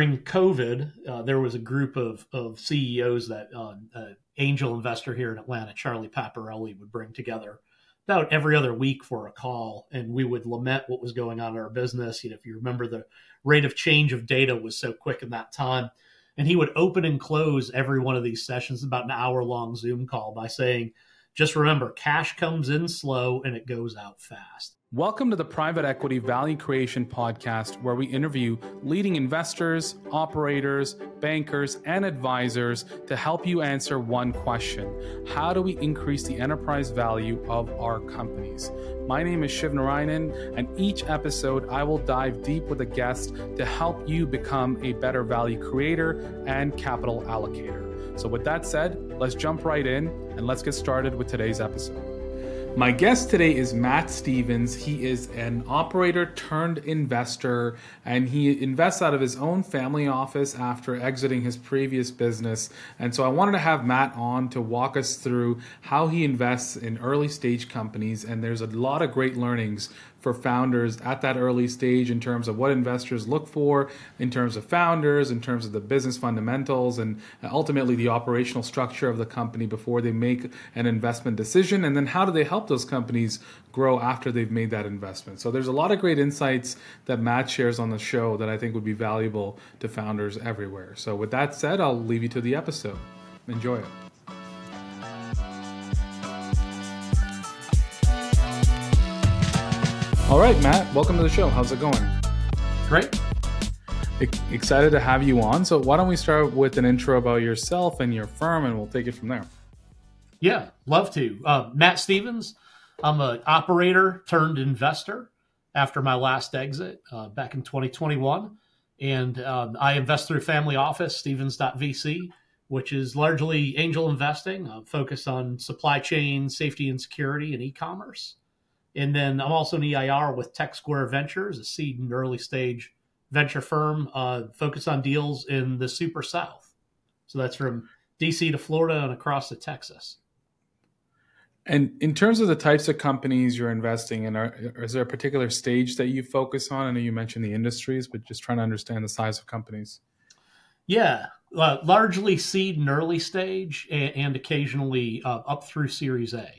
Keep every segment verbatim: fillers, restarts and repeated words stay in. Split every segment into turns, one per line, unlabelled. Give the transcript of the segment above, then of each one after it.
during COVID, uh, there was a group of, of C E Os that uh, uh, angel investor here in Atlanta, Charlie Paparelli, would bring together about every other week for a call, and we would lament what was going on in our business. You know, if you remember, the rate of change of data was so quick in that time. And he would open and close every one of these sessions, about an hour long Zoom call, by saying, just remember, cash comes in slow and it goes out fast.
Welcome to the Private Equity Value Creation Podcast, where we interview leading investors, operators, bankers, and advisors to help you answer one question: how do we increase the enterprise value of our companies? My name is Shiv Narayanan, and each episode I will dive deep with a guest to help you become a better value creator and capital allocator. So with that said, let's jump right in and let's get started with today's episode. My guest today is Matt Stevens. He is an operator turned investor, and he invests out of his own family office after exiting his previous business. And so I wanted to have Matt on to walk us through how he invests in early stage companies. And there's a lot of great learnings for founders at that early stage in terms of what investors look for, in terms of founders, in terms of the business fundamentals, and ultimately the operational structure of the company before they make an investment decision. And then how do they help those companies grow after they've made that investment? So there's a lot of great insights that Matt shares on the show that I think would be valuable to founders everywhere. So with that said, I'll leave you to the episode. Enjoy it. All right, Matt, welcome to the show. How's it going?
Great.
E- excited to have you on. So why don't we start with an intro about yourself and your firm, and we'll take it from there.
Yeah, love to. Uh, Matt Stevens. I'm an operator turned investor after my last exit uh, back in twenty twenty-one. And um, I invest through family office, Stevens dot V C, which is largely angel investing, uh, focused on supply chain, safety and security, and e-commerce. And then I'm also an E I R with Tech Square Ventures, a seed and early stage venture firm uh, focused on deals in the Super South. So that's from D C to Florida and across to Texas.
And in terms of the types of companies you're investing in, are, is there a particular stage that you focus on? I know you mentioned the industries, but just trying to understand the size of companies.
Yeah, uh, largely seed and early stage, and, and occasionally uh, up through Series A.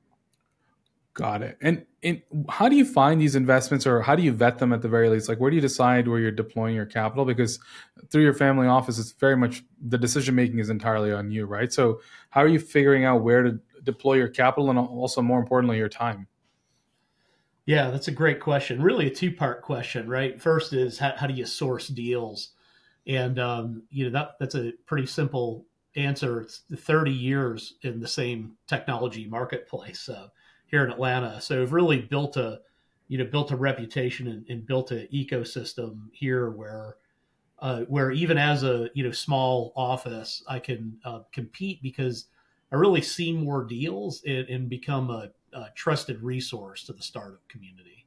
Got it. And, and how do you find these investments, or how do you vet them at the very least? Like, where do you decide where you're deploying your capital? Because through your family office, it's very much the decision making is entirely on you, right? So how are you figuring out where to deploy your capital, and also more importantly, your time?
Yeah, that's a great question. Really a two-part question, right? First is how, how do you source deals? And, um, you know, that that's a pretty simple answer. It's thirty years in the same technology marketplace uh, here in Atlanta. So we've really built a, you know, built a reputation and, and built an ecosystem here where, uh, where even as a, you know, small office, I can uh, compete because I really see more deals and, and become a, a trusted resource to the startup community.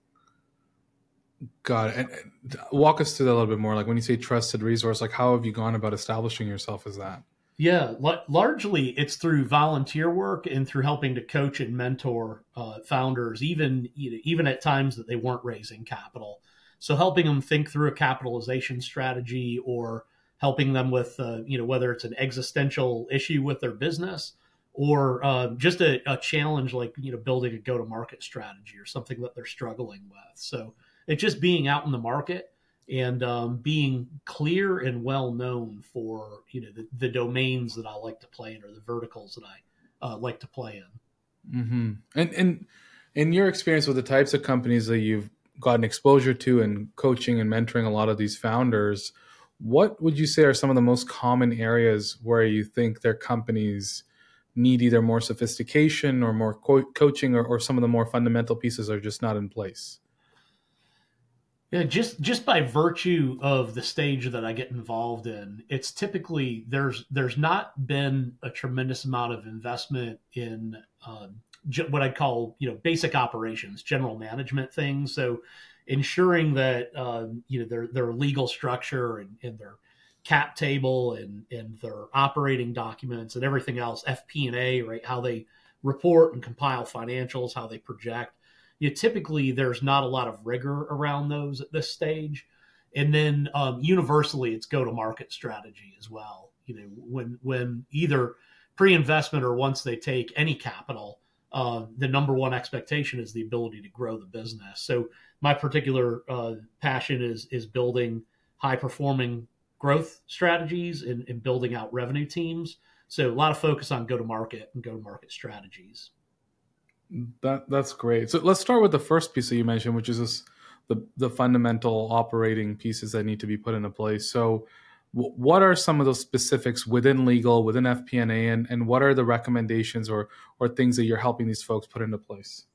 Got it. And walk us through that a little bit more. Like when you say trusted resource, like how have you gone about establishing yourself as that?
Yeah, l- largely it's through volunteer work and through helping to coach and mentor uh, founders, even you know, even at times that they weren't raising capital. So helping them think through a capitalization strategy, or helping them with uh, you know whether it's an existential issue with their business, or uh, just a, a challenge like you know building a go-to-market strategy or something that they're struggling with. So it's just being out in the market and um, being clear and well known for you know the, the domains that I like to play in, or the verticals that I uh, like to play in.
Mm-hmm. And and in your experience with the types of companies that you've gotten exposure to and coaching and mentoring a lot of these founders, what would you say are some of the most common areas where you think their companies need either more sophistication or more co- coaching, or, or some of the more fundamental pieces are just not in place?
Yeah, just just by virtue of the stage that I get involved in, it's typically there's there's not been a tremendous amount of investment in um, j- what I'd call you know basic operations, general management things. So ensuring that um, you know their their legal structure and, and their cap table and and their operating documents and everything else, F P and A, right? How they report and compile financials, how they project. You know, typically there's not a lot of rigor around those at this stage. And then um, universally, it's go-to-market strategy as well. You know, when when either pre-investment or once they take any capital, uh, the number one expectation is the ability to grow the business. So my particular uh, passion is is building high-performing growth strategies and, and building out revenue teams. So a lot of focus on go-to-market and go-to-market strategies.
That that's great. So let's start with the first piece that you mentioned, which is this, the the fundamental operating pieces that need to be put into place. So w- what are some of those specifics within legal, within F P and A, and, and what are the recommendations or or things that you're helping these folks put into place?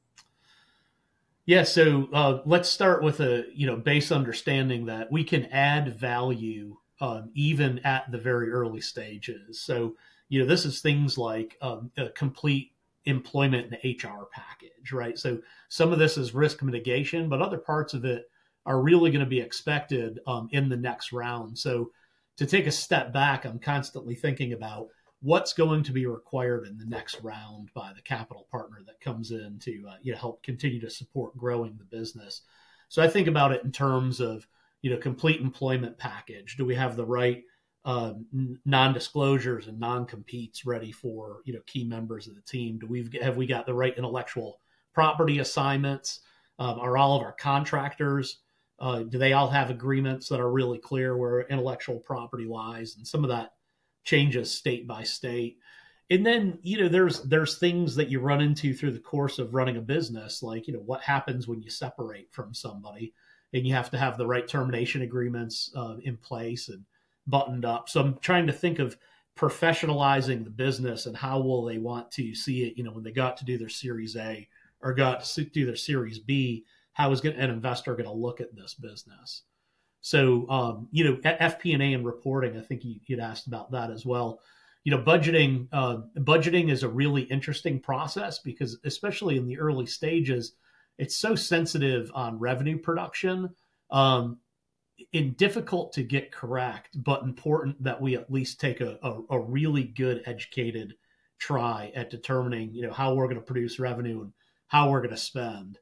Yeah, so uh, let's start with a you know base understanding that we can add value um, even at the very early stages. So you know this is things like um, a complete employment and H R package, right? So some of this is risk mitigation, but other parts of it are really going to be expected um, in the next round. So to take a step back, I'm constantly thinking about what's going to be required in the next round by the capital partner that comes in to uh, you know help continue to support growing the business. So I think about it in terms of you know complete employment package. Do we have the right uh, non-disclosures and non-competes ready for you know key members of the team? Do we have we got the right intellectual property assignments? Um, are all of our contractors uh, do they all have agreements that are really clear where intellectual property lies? And some of that changes state by state. And then you know there's there's things that you run into through the course of running a business, like you know what happens when you separate from somebody, and you have to have the right termination agreements uh, in place and buttoned up. So I'm trying to think of professionalizing the business and how will they want to see it, you know, when they got to do their Series A or got to do their Series B, how is an investor going to look at this business? So, um, you know, F P and A and reporting, I think you, you'd asked about that as well. You know, budgeting, uh, budgeting is a really interesting process because especially in the early stages, it's so sensitive on revenue production. Um, and difficult to get correct, but important that we at least take a, a, a really good educated try at determining, you know, how we're going to produce revenue and how we're going to spend.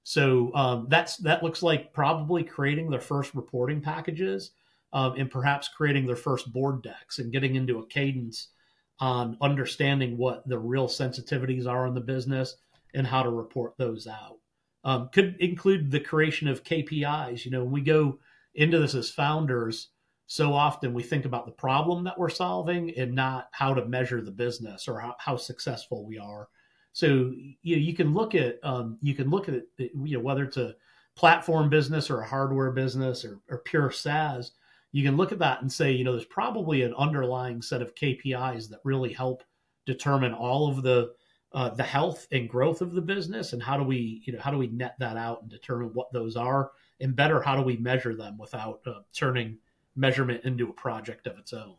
So um, that's that looks like probably creating their first reporting packages um, and perhaps creating their first board decks and getting into a cadence on understanding what the real sensitivities are in the business and how to report those out. Um, could include the creation of K P Is. You know, when we go into this as founders, so often we think about the problem that we're solving and not how to measure the business or how, how successful we are. So you know, you can look at um, you can look at it, you know, whether it's a platform business or a hardware business or, or pure SaaS, you can look at that and say, you know, there's probably an underlying set of K P Is that really help determine all of the uh, the health and growth of the business, and how do we, you know, how do we net that out and determine what those are, and better, how do we measure them without uh, turning measurement into a project of its own?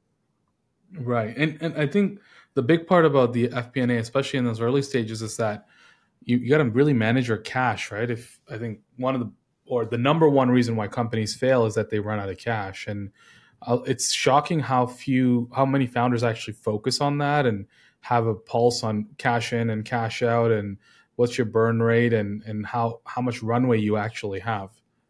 Right, and and I think the big part about the F P and A, especially in those early stages, is that you, you got to really manage your cash, right? If I think one of the or the number one reason why companies fail is that they run out of cash, and uh, it's shocking how few, how many founders actually focus on that and have a pulse on cash in and cash out, and what's your burn rate, and and how how much runway you actually have.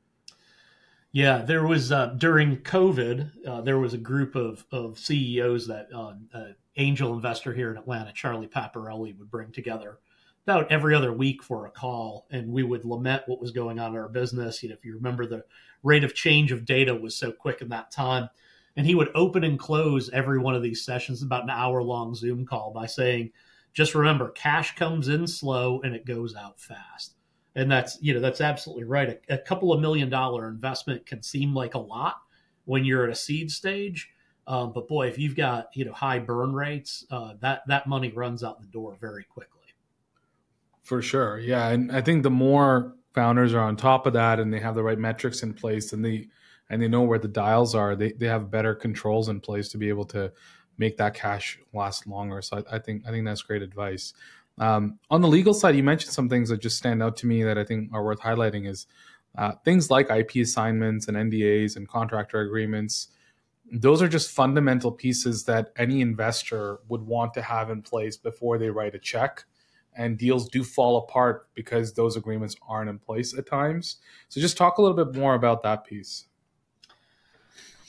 Yeah, there was uh, during COVID, uh, there was a group of of C E Os that uh, uh, angel investor here in Atlanta, Charlie Paparelli, would bring together about every other week for a call, and we would lament what was going on in our business. You know, if you remember, the rate of change of data was so quick in that time, and he would open and close every one of these sessions, about an hour long Zoom call, by saying, "Just remember, cash comes in slow and it goes out fast." And that's, you know, that's absolutely right. A, a couple of million dollar investment can seem like a lot when you're at a seed stage. Um, but boy, if you've got, you know, high burn rates, uh, that, that money runs out the door very quickly.
For sure. Yeah. And I think the more founders are on top of that and they have the right metrics in place, and they, and they know where the dials are, they, they have better controls in place to be able to make that cash last longer. So I, I think, I think that's great advice. Um, on the legal side, you mentioned some things that just stand out to me that I think are worth highlighting is uh, things like I P assignments and N D As and contractor agreements. Those are just fundamental pieces that any investor would want to have in place before they write a check. And deals do fall apart because those agreements aren't in place at times. So just talk a little bit more about that piece.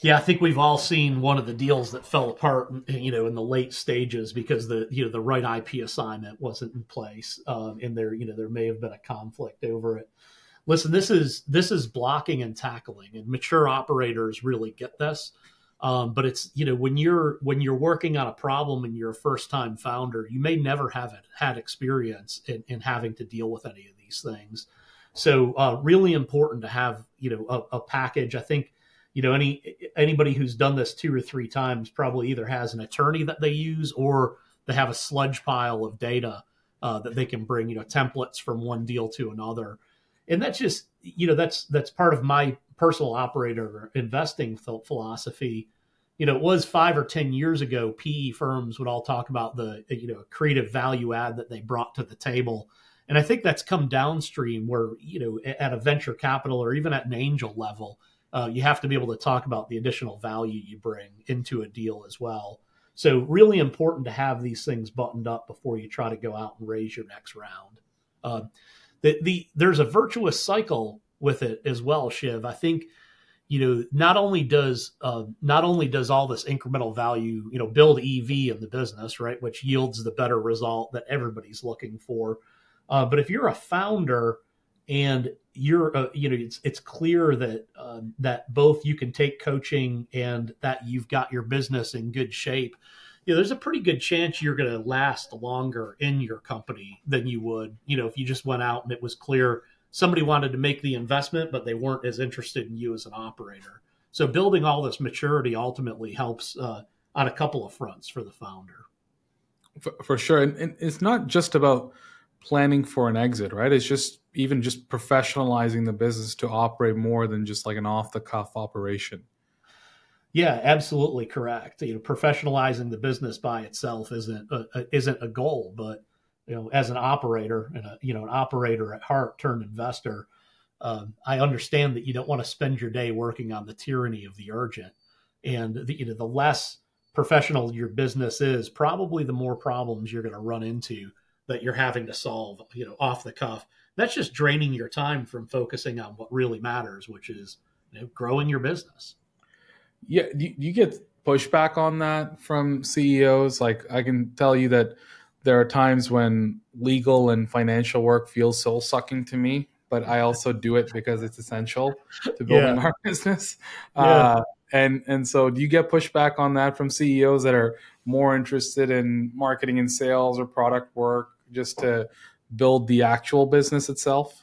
Yeah, I think we've all seen one of the deals that fell apart, you know, in the late stages because the you know the right I P assignment wasn't in place, um, and there you know there may have been a conflict over it. Listen, this is this is blocking and tackling, and mature operators really get this. Um, but it's you know when you're when you're working on a problem and you're a first time founder, you may never have it, had experience in, in having to deal with any of these things. So uh, really important to have you know a, a package. I think you know any anybody who's done this two or three times probably either has an attorney that they use or they have a sludge pile of data uh, that they can bring you know templates from one deal to another. And that's just, you know, that's that's part of my personal operator investing philosophy. You know, it was five or ten years ago, P E firms would all talk about the, you know, creative value add that they brought to the table. And I think that's come downstream where, you know, at a venture capital or even at an angel level, uh, you have to be able to talk about the additional value you bring into a deal as well. So really important to have these things buttoned up before you try to go out and raise your next round. Uh, The, the there's a virtuous cycle with it as well, Shiv. I think, you know, not only does uh, not only does all this incremental value, you know, build E V in the business, right, which yields the better result that everybody's looking for. Uh, but if you're a founder and you're, uh, you know, it's it's clear that um, that both you can take coaching and that you've got your business in good shape. You know, there's a pretty good chance you're going to last longer in your company than you would, you know, if you just went out and it was clear somebody wanted to make the investment, but they weren't as interested in you as an operator. So building all this maturity ultimately helps uh, on a couple of fronts for the founder.
For, for sure. And, and it's not just about planning for an exit, right? It's just even just professionalizing the business to operate more than just like an off the cuff operation.
Yeah, absolutely correct. You know, professionalizing the business by itself isn't a, a, isn't a goal, but you know, as an operator and a you know an operator at heart turned investor, um, I understand that you don't want to spend your day working on the tyranny of the urgent, and the, you know the less professional your business is, probably the more problems you're going to run into that you're having to solve, you know, off the cuff. That's just draining your time from focusing on what really matters, which is you know, growing your business.
Yeah, do you get pushback on that from C E Os? Like, I can tell you that there are times when legal and financial work feels soul sucking to me, but I also do it because it's essential to building yeah. our business. Yeah. Uh, and and so, do you get pushback on that from C E Os that are more interested in marketing and sales or product work just to build the actual business itself?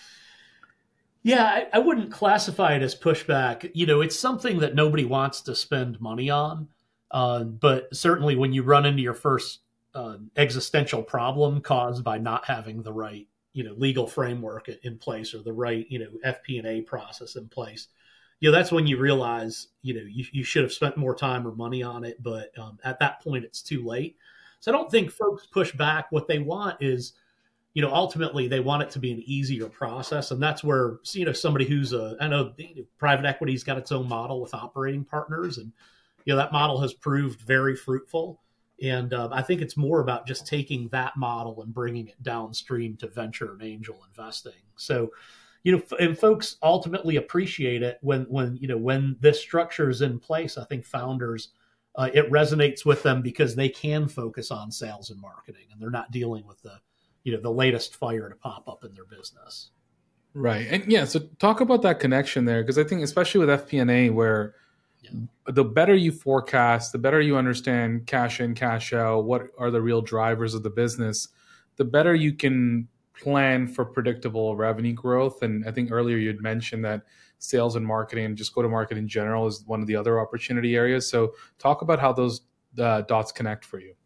Yeah, I, I wouldn't classify it as pushback. You know, it's something that nobody wants to spend money on. Uh, but certainly when you run into your first uh, existential problem caused by not having the right, you know, legal framework in place or the right, you know, F P and A process in place, you know, that's when you realize, you know, you, you should have spent more time or money on it. But um, at that point, it's too late. So I don't think folks push back. What they want is, you know, ultimately they want it to be an easier process. And that's where, you know, somebody who's a, I know private equity's got its own model with operating partners. And, you know, that model has proved very fruitful. And um, I think it's more about just taking that model and bringing it downstream to venture and angel investing. So, you know, and folks ultimately appreciate it when, when, you know, when this structure is in place. I think founders, uh, it resonates with them because they can focus on sales and marketing and they're not dealing with the, you know, the latest fire to pop up in their business.
Right. And yeah, so talk about that connection there, because I think especially with F P and A, where yeah. the better you forecast, the better you understand cash in, cash out, what are the real drivers of the business, the better you can plan for predictable revenue growth. And I think earlier you'd mentioned that sales and marketing and just go to market in general is one of the other opportunity areas. So talk about how those uh, dots connect for you.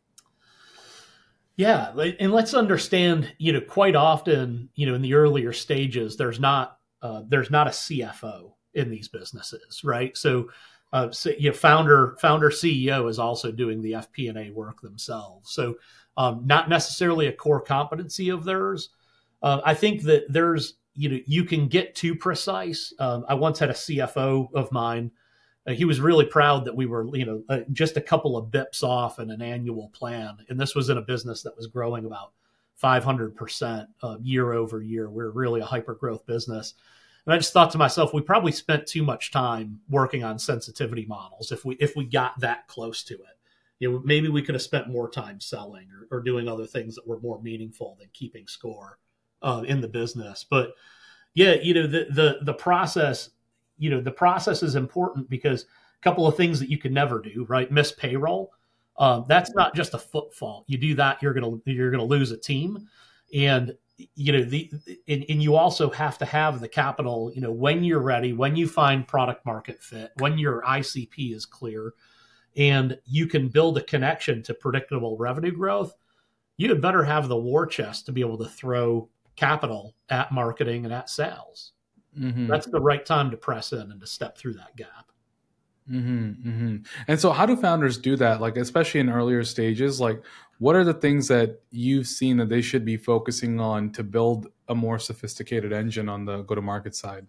Yeah, and let's understand, you know, quite often, you know, in the earlier stages, there's not uh, there's not a C F O in these businesses, right? So, uh, so you know, founder founder C E O is also doing the F P and A work themselves. So, um, not necessarily a core competency of theirs. Uh, I think that there's, you know, you can get too precise. Um, I once had a C F O of mine. Uh, he was really proud that we were, you know, uh, just a couple of bips off in an annual plan. And this was in a business that was growing about five hundred percent uh, year over year. We're really a hyper growth business. And I just thought to myself, we probably spent too much time working on sensitivity models if we if we got that close to it. You know, maybe we could have spent more time selling or, or doing other things that were more meaningful than keeping score uh, in the business. But yeah, you know, the the the process, you know, the process is important because a couple of things that you can never do, right? Miss payroll. Um, that's not just a foot fault. You do that, you're gonna you're gonna lose a team, and you know the and, and you also have to have the capital. You know, when you're ready, when you find product market fit, when your I C P is clear, and you can build a connection to predictable revenue growth. You had better have the war chest to be able to throw capital at marketing and at sales. Mm-hmm. That's the right time to press in and to step through that gap.
Mm-hmm, mm-hmm. And so how do founders do that? Like, especially in earlier stages, like what are the things that you've seen that they should be focusing on to build a more sophisticated engine on the go-to-market side?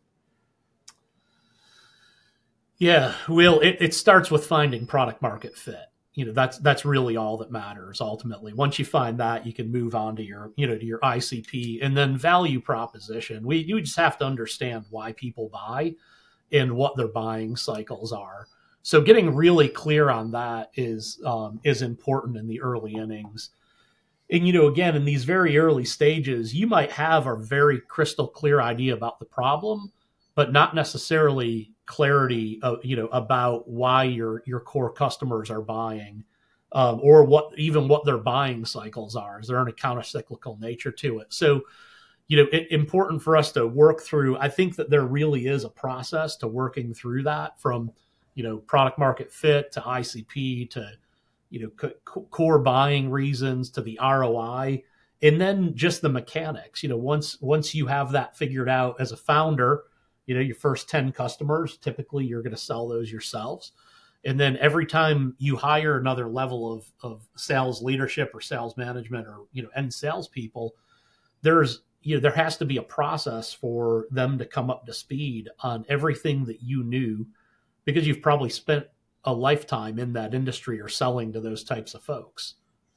Yeah, well, it, it starts with finding product market fit. You know, that's that's really all that matters ultimately. Once you find that, you can move on to your, you know, to your I C P, and then value proposition. We you just have to understand why people buy and what their buying cycles are. So getting really clear on that is um, is important in the early innings. And, you know, again, in these very early stages, you might have a very crystal clear idea about the problem, but not necessarily clarity of, you know, about why your your core customers are buying, um, or what even what their buying cycles are. Is there a counter-cyclical nature to it? So, you know, it, important for us to work through. I think that there really is a process to working through that, from, you know, product market fit to I C P to, you know, c- core buying reasons to the R O I, and then just the mechanics. You know, once once you have that figured out as a founder, you know, your first ten customers, typically you're going to sell those yourselves. And then every time you hire another level of, of sales leadership or sales management or, you know, end salespeople, there's, you know, there has to be a process for them to come up to speed on everything that you knew, because you've probably spent a lifetime in that industry or selling to those types of folks.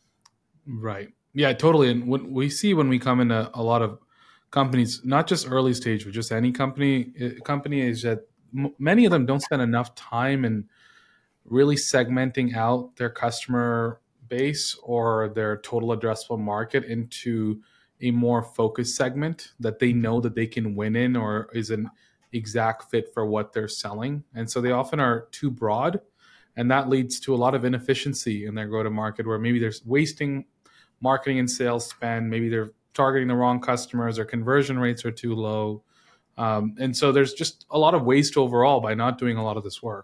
Right. Yeah, totally. And what we see when we come into a lot of companies, not just early stage, but just any company, company is that m- many of them don't spend enough time in really segmenting out their customer base or their total addressable market into a more focused segment that they know that they can win in or is an exact fit for what they're selling. And so they often are too broad, and that leads to a lot of inefficiency in their go-to-market, where maybe they're wasting marketing and sales spend, maybe they're targeting the wrong customers, or conversion rates are too low. Um, and so there's just a lot of waste overall by not doing a lot of this work.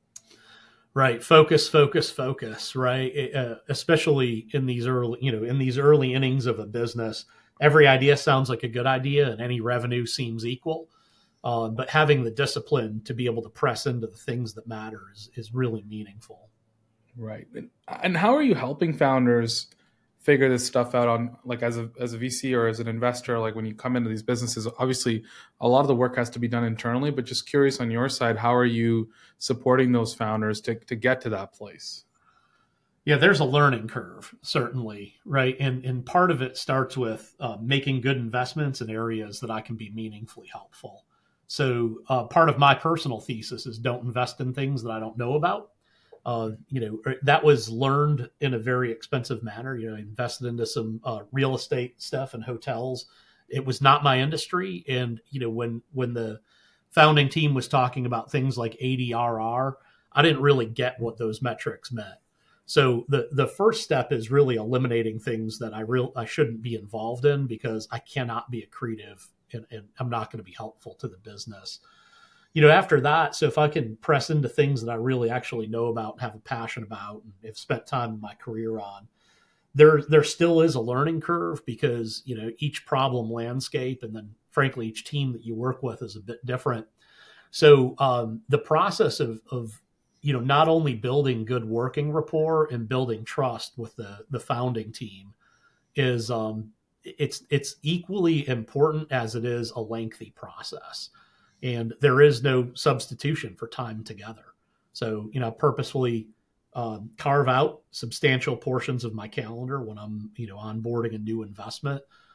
Right. Focus, focus, focus, right? Uh, especially in these early, you know, in these early innings of a business, every idea sounds like a good idea and any revenue seems equal. Uh, but having the discipline to be able to press into the things that matter is, is really meaningful.
Right. And, and how are you helping founders figure this stuff out on, like, as a as a V C or as an investor? Like, when you come into these businesses, obviously a lot of the work has to be done internally, but just curious on your side, how are you supporting those founders to, to get to that place?
Yeah, there's a learning curve, certainly, right? And and part of it starts with uh, making good investments in areas that I can be meaningfully helpful. So uh, part of my personal thesis is don't invest in things that I don't know about. Uh, you know, that was learned in a very expensive manner. You know, I invested into some uh, real estate stuff and hotels. It was not my industry. And, you know, when, when the founding team was talking about things like A D R R, I didn't really get what those metrics meant. So the, the first step is really eliminating things that I real I shouldn't be involved in, because I cannot be accretive and, and I'm not going to be helpful to the business. You know, after that, so if I can press into things that I really actually know about and have a passion about and have spent time in my career on, there there still is a learning curve, because, you know, each problem landscape and then frankly each team that you work with is a bit different. So um, the process of of you know not only building good working rapport and building trust with the the founding team is um, it's it's equally important as it is a lengthy process. And there is no substitution for time together. So, you know, purposefully um, carve out substantial portions of my calendar when I'm, you know, onboarding a new investment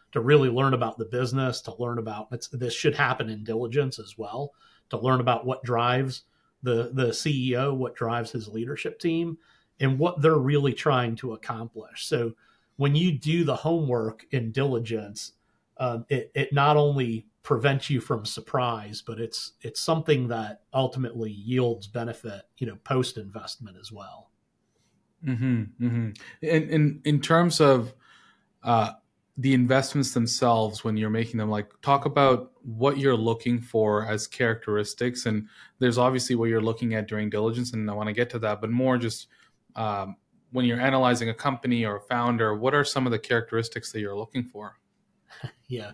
to really learn about the business, to learn about it's, this should happen in diligence as well, to learn about what drives the the C E O, what drives his leadership team, and what they're really trying to accomplish. So when you do the homework in diligence, um, it, it not only prevents you from surprise, but it's it's something that ultimately yields benefit, you know, post investment as well.
Mm-hmm, mm-hmm. In, in in terms of uh, the investments themselves, when you're making them, like talk about what you're looking for as characteristics. And there's obviously what you're looking at during diligence, and I want to get to that, but more just um, when you're analyzing a company or a founder, what are some of the characteristics that you're looking for?
Yeah.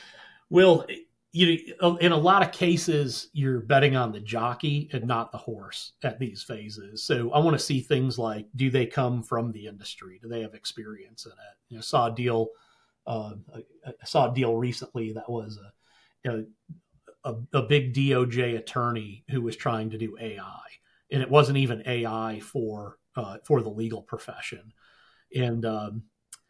Well, you know, in a lot of cases, you're betting on the jockey and not the horse at these phases. So I want to see things like, do they come from the industry? Do they have experience in it? You know, saw a deal, uh, I saw a deal recently that was a, a, a, a big D O J attorney who was trying to do A I, and it wasn't even A I for uh, for the legal profession, and um,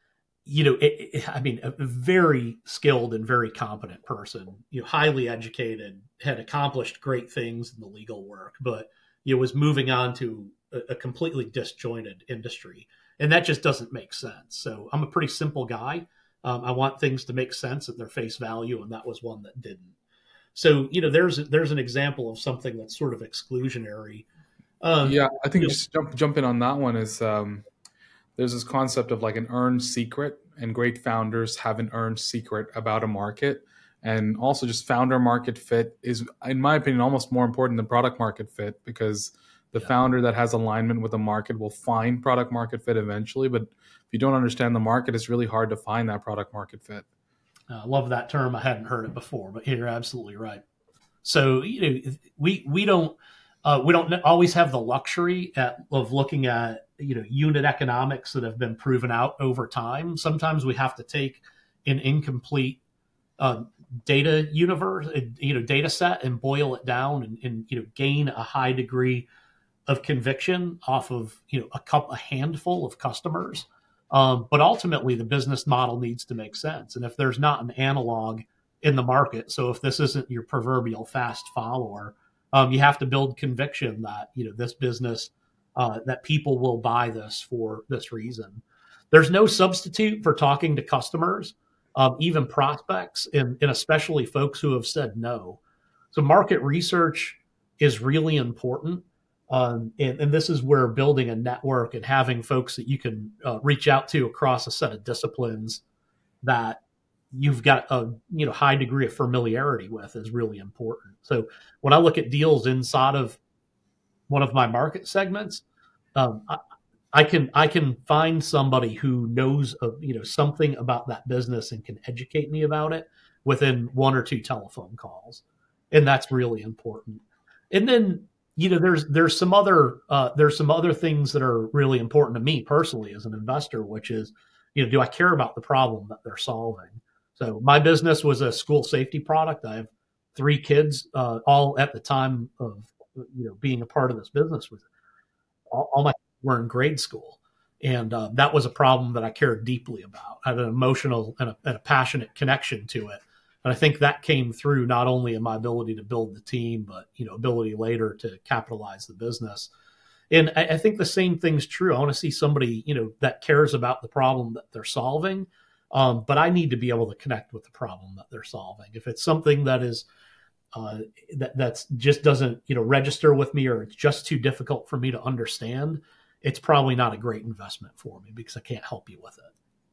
you know, it, it, I mean, a very skilled and very competent person, you know, highly educated, had accomplished great things in the legal work, but you know, was moving on to a, a completely disjointed industry, and that just doesn't make sense. So I'm a pretty simple guy. Um, I want things to make sense at their face value, and that was one that didn't. So you know, there's there's an example of something that's sort of exclusionary.
Um, yeah, I think you know, just jump jump in on that one is. Um... There's this concept of like an earned secret, and great founders have an earned secret about a market. And also just founder market fit is, in my opinion, almost more important than product market fit, because the yeah. founder that has alignment with the market will find product market fit eventually. But if you don't understand the market, it's really hard to find that product market fit.
I uh, love that term. I hadn't heard it before, but you're absolutely right. So, you know, we, we don't, uh, we don't always have the luxury at, of looking at, you know, unit economics that have been proven out over time. Sometimes we have to take an incomplete uh, data universe, you know, data set and boil it down and, and, you know, gain a high degree of conviction off of, you know, a couple, a handful of customers. Um, but ultimately the business model needs to make sense. And if there's not an analog in the market, so if this isn't your proverbial fast follower, um, you have to build conviction that, you know, this business, Uh, that people will buy this for this reason. There's no substitute for talking to customers, um, even prospects, and, and especially folks who have said no. So market research is really important. Um, and, and this is where building a network and having folks that you can uh, reach out to across a set of disciplines that you've got a you know high degree of familiarity with is really important. So when I look at deals inside of one of my market segments, um, I, I can I can find somebody who knows of, you know something about that business and can educate me about it within one or two telephone calls, and that's really important. And then you know there's there's some other uh, there's some other things that are really important to me personally as an investor, which is you know do I care about the problem that they're solving? So my business was a school safety product. I have three kids, uh, all at the time of you know being a part of this business. With all, all my kids were in grade school, and uh, that was a problem that I cared deeply about. I had an emotional and a, and a passionate connection to it, and I think that came through not only in my ability to build the team, but you know ability later to capitalize the business. And I, I think the same thing's true. I want to see somebody you know that cares about the problem that they're solving. Um, but I need to be able to connect with the problem that they're solving. If it's something that is uh, that that's just doesn't you know register with me, or it's just too difficult for me to understand, it's probably not a great investment for me because I can't help you with it.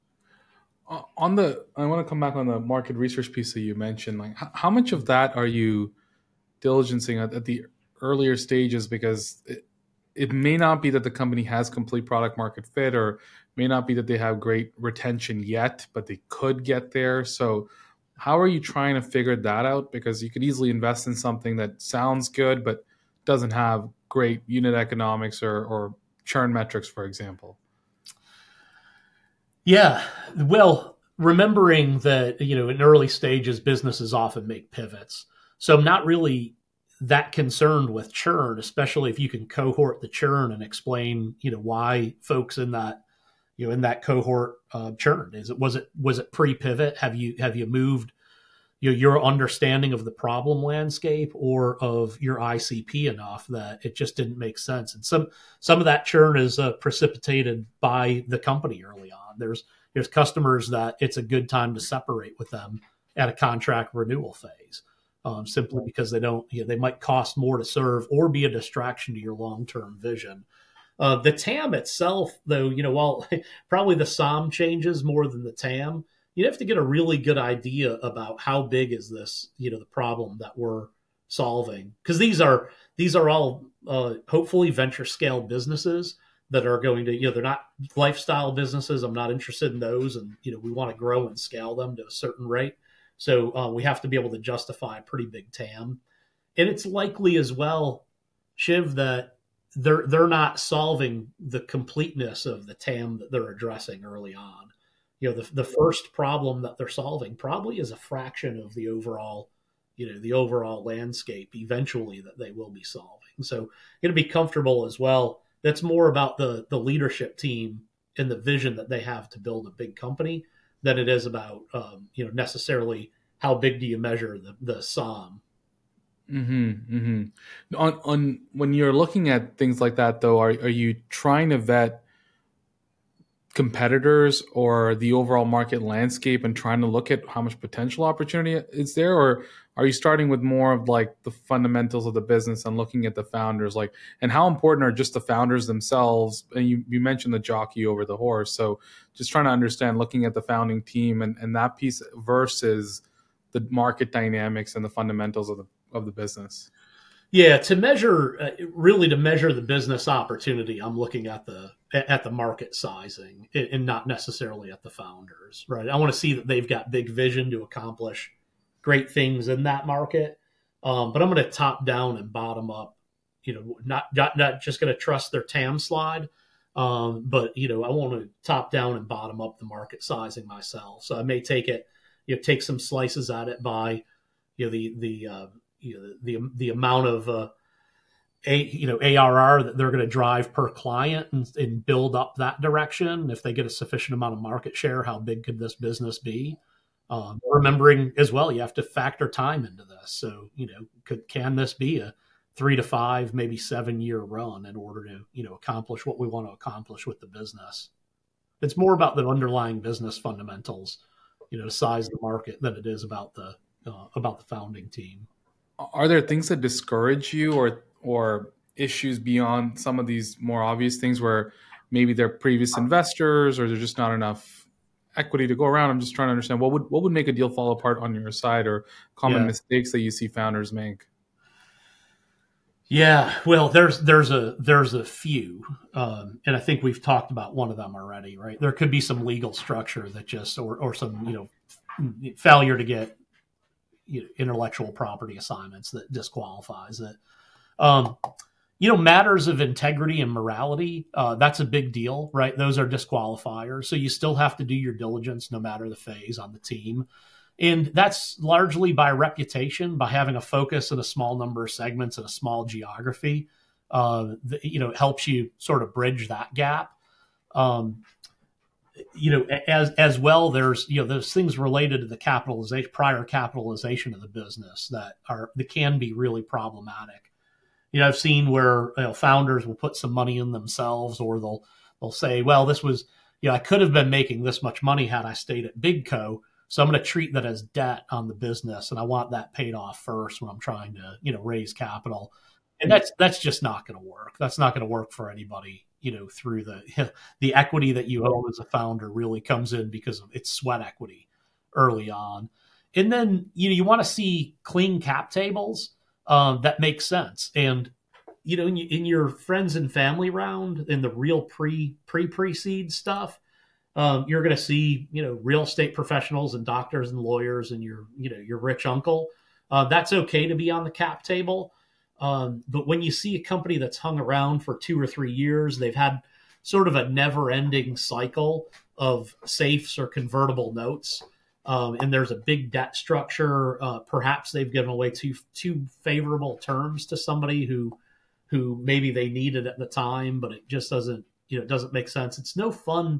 Uh, on the, I want to come back on the market research piece that you mentioned. Like, how, how much of that are you diligencing at, at the earlier stages? Because it, it may not be that the company has complete product market fit, or may not be that they have great retention yet, but they could get there. So how are you trying to figure that out? Because you could easily invest in something that sounds good, but doesn't have great unit economics or, or churn metrics, for example.
Yeah. Well, remembering that, you know, in early stages, businesses often make pivots. So I'm not really that concerned with churn, especially if you can cohort the churn and explain, you know, why folks in that you know, in that cohort uh, churned? Is it was it was it pre-pivot? Have you have you moved, you know, your understanding of the problem landscape or of your I C P enough that it just didn't make sense? And some some of that churn is uh, precipitated by the company early on. There's there's customers that it's a good time to separate with them at a contract renewal phase, um, simply because they don't, you know, they might cost more to serve or be a distraction to your long-term vision. Uh, the T A M itself, though, you know, while probably the S O M changes more than the T A M, you have to get a really good idea about how big is this, you know, the problem that we're solving. Because these are these are all uh, hopefully venture scale businesses that are going to, you know, they're not lifestyle businesses. I'm not interested in those, and you know, we want to grow and scale them to a certain rate. So uh, we have to be able to justify a pretty big T A M, and it's likely as well, Shiv, that they're they're not solving the completeness of the T A M that they're addressing early on. You know, the the first problem that they're solving probably is a fraction of the overall, you know, the overall landscape eventually that they will be solving. So you got to be comfortable as well. That's more about the the leadership team and the vision that they have to build a big company than it is about, um, you know, necessarily how big do you measure the, the S O M.
Mm-hmm, mm-hmm. On, on when you're looking at things like that, though, are are you trying to vet competitors or the overall market landscape and trying to look at how much potential opportunity is there, or are you starting with more of like the fundamentals of the business and looking at the founders, like, and how important are just the founders themselves? And you, you mentioned the jockey over the horse, so just trying to understand, looking at the founding team and, and that piece versus the market dynamics and the fundamentals of the of the business.
Yeah, to measure, uh, really to measure the business opportunity, I'm looking at the at the market sizing and not necessarily at the founders, right? I want to see that they've got big vision to accomplish great things in that market, um, but I'm going to top down and bottom up. You know, not not, not just going to trust their T A M slide, um, but you know, I want to top down and bottom up the market sizing myself. So I may take it, you know, take some slices at it by, you know, the the uh, you know, the the amount of uh, a you know A R R that they're going to drive per client and, and build up that direction. If they get a sufficient amount of market share, how big could this business be? Um, remembering as well, you have to factor time into this. So you know, could can this be a three to five, maybe seven year run in order to you know accomplish what we want to accomplish with the business? It's more about the underlying business fundamentals, you know, to size the market than it is about the uh, about the founding team.
Are there things that discourage you, or or issues beyond some of these more obvious things where maybe they're previous investors or there's just not enough equity to go around? I'm just trying to understand what would what would make a deal fall apart on your side, or common yeah. mistakes that you see founders make.
Yeah, well, there's there's a there's a few, um, and I think we've talked about one of them already, right? There could be some legal structure that just, or or some you know failure to get you know, intellectual property assignments that disqualifies it. Um, you know, matters of integrity and morality, uh, that's a big deal, right? Those are disqualifiers. So you still have to do your diligence no matter the phase on the team. And that's largely by reputation, by having a focus in a small number of segments in a small geography. Uh, the, you know, it helps you sort of bridge that gap. Um, you know, as as well, there's you know there's things related to the capitalization, prior capitalization of the business that are that can be really problematic. You know, I've seen where you know, founders will put some money in themselves, or they'll they'll say, well, this was you know I could have been making this much money had I stayed at BigCo, so I'm going to treat that as debt on the business, and I want that paid off first when I'm trying to you know raise capital, and that's that's just not going to work. That's not going to work for anybody. You know, through the the equity that you own as a founder really comes in because of its sweat equity early on, and then you know you want to see clean cap tables um, that make sense. And you know, in, in your friends and family round, in the real pre pre pre-seed stuff, um, you're going to see you know real estate professionals and doctors and lawyers and your you know your rich uncle. Uh, that's okay to be on the cap table. Um, but when you see a company that's hung around for two or three years, they've had sort of a never-ending cycle of safes or convertible notes, um, and there's a big debt structure. Uh, perhaps they've given away too too favorable terms to somebody who who maybe they needed at the time, but it just doesn't you know it doesn't make sense. It's no fun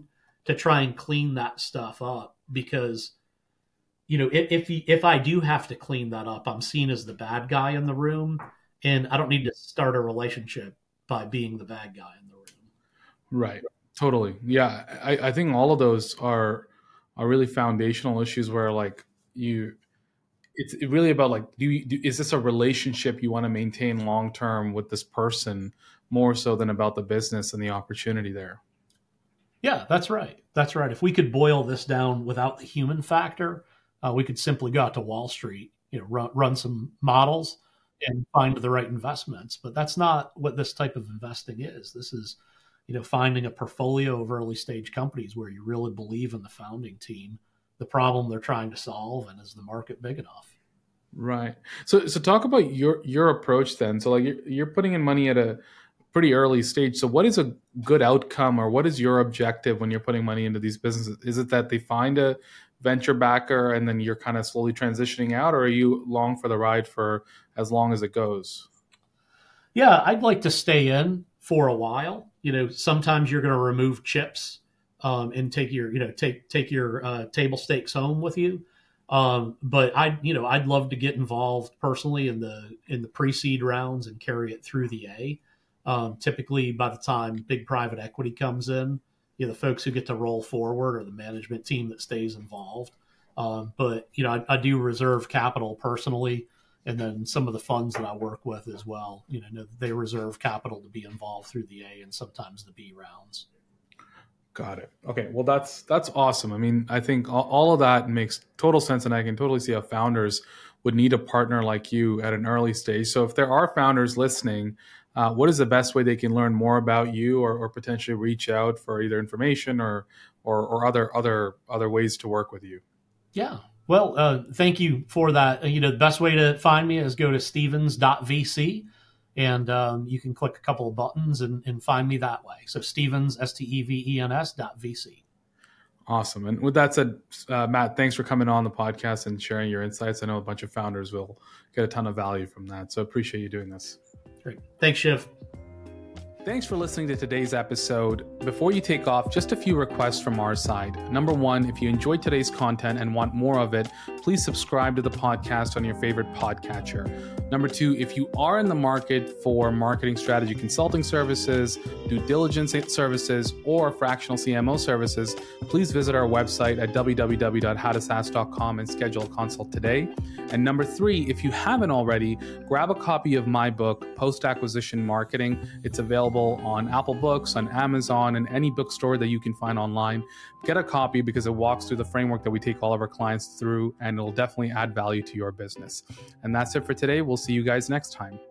to try and clean that stuff up, because, you know, if if, if I do have to clean that up, I'm seen as the bad guy in the room, and I don't need to start a relationship by being the bad guy in the room.
Right. Totally. Yeah. I, I think all of those are are really foundational issues where like you, it's really about like, do you, do, is this a relationship you want to maintain long term with this person more so than about the business and the opportunity there?
Yeah, that's right. That's right. If we could boil this down without the human factor, uh, we could simply go out to Wall Street, you know, run, run some models and find the right investments. But that's not what this type of investing is. This is, you know, finding a portfolio of early stage companies where you really believe in the founding team, the problem they're trying to solve, and is the market big enough?
Right. So, so talk about your your approach then. So, like, you're, you're putting in money at a pretty early stage. So, what is a good outcome, or what is your objective when you're putting money into these businesses? Is it that they find a venture backer and then you're kind of slowly transitioning out, or are you long for the ride for as long as it goes?
Yeah, I'd like to stay in for a while. You know, sometimes you're going to remove chips um, and take your, you know, take take your uh, table stakes home with you. Um, but I, you know, I'd love to get involved personally in the in the pre-seed rounds and carry it through the A. Um, typically, by the time big private equity comes in, you know, the folks who get to roll forward are the management team that stays involved. Um, but you know, I, I do reserve capital personally. And then some of the funds that I work with as well, you know, they reserve capital to be involved through the A and sometimes the B rounds.
Got it. Okay. Well, that's that's awesome. I mean, I think all, all of that makes total sense, and I can totally see how founders would need a partner like you at an early stage. So if there are founders listening, uh, what is the best way they can learn more about you, or, or potentially reach out for either information or, or or other other other ways to work with you?
Yeah. Well, uh, thank you for that. You know, the best way to find me is go to stevens dot v c, and um, you can click a couple of buttons and, and find me that way. So Stevens, S T E V E N S dot V C.
Awesome. And with that said, uh, Matt, thanks for coming on the podcast and sharing your insights. I know a bunch of founders will get a ton of value from that. So appreciate you doing this.
Great. Thanks, Shiv.
Thanks for listening to today's episode. Before you take off, just a few requests from our side. Number one, if you enjoyed today's content and want more of it, please subscribe to the podcast on your favorite podcatcher. Number two, if you are in the market for marketing strategy consulting services, due diligence services, or fractional C M O services, please visit our website at w w w dot how to saas dot com and schedule a consult today. And number three, if you haven't already, grab a copy of my book, Post-Acquisition Marketing. It's available on Apple Books, on Amazon, and any bookstore that you can find online. Get a copy because it walks through the framework that we take all of our clients through, and it'll definitely add value to your business. And that's it for today. We'll see you guys next time.